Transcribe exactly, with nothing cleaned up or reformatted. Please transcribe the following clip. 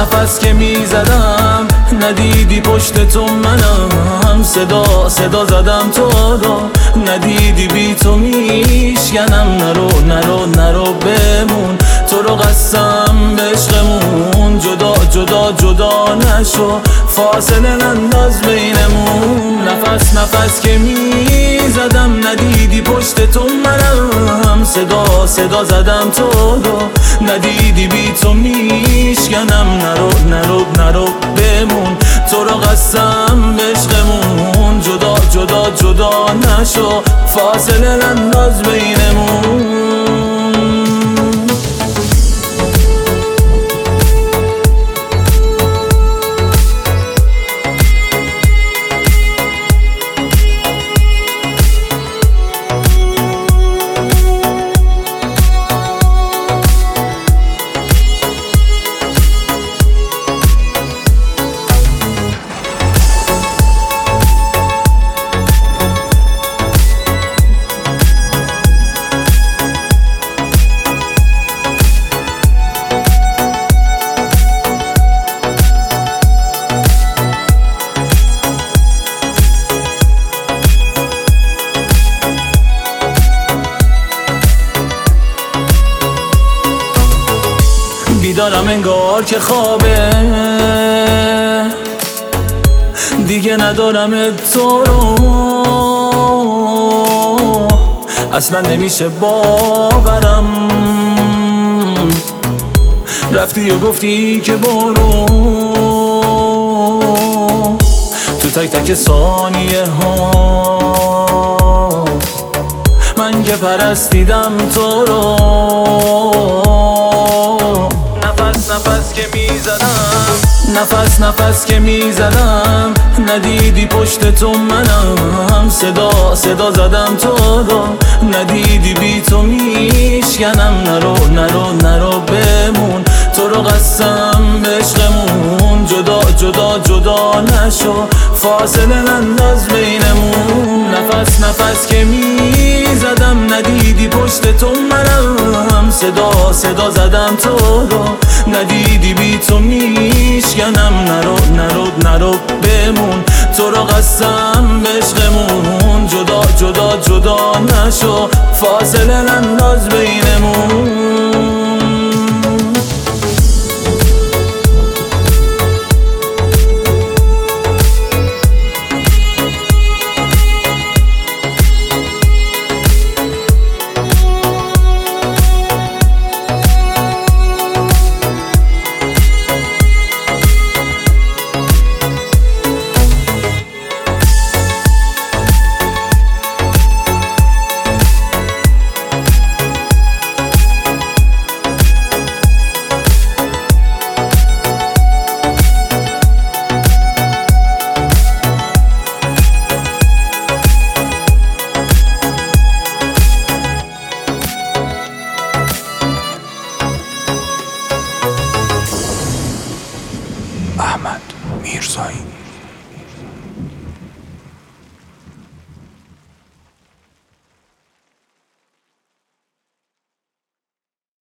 نفس که میزدم ندیدی پشت تو منم، صدا صدا زدم تو رو ندیدی بی تو میشکنم. نرو نرو نرو بمون، تو رو قسم به عشقمون، جدا جدا جدا نشو، فاصله ننداز بینمون. نفس نفس که میزدم ندیدی پشت تو منم، صدا صدا زدم تو رو ندیدی بی تو میشکنم. نرو نرو نرو بمون، تو رو قسم به عشقمون، جدا جدا جدا نشو، فاصله ننداز بینمون. بیدارم انگار که خوابه، دیگه ندارم تو رو، اصلا نمیشه باورم. رفتی و گفتی که برو، تو تک تک ثانیه ها من که پرستیدم تو رو. نفس نفس که میزدم نفس نفس که میزدم ندیدی پشت تو منم، صدا صدا زدم تو رو ندیدی بی تو میشکنم. نرو نرو نرو بمون، تو رو قسم به عشقمون، جدا جدا جدا نشو، فاصله ننداز بینمون. نفس نفس که میزدم ندیدی پشت تو منم، صدا صدا زدم تو رو ندیدی بی تو میشکنم. نرو نرو نرو بمون، تو رو قسم به عشقمون، جدا جدا جدا نشو، فاصله ننداز بینمون. احمد میرزایی.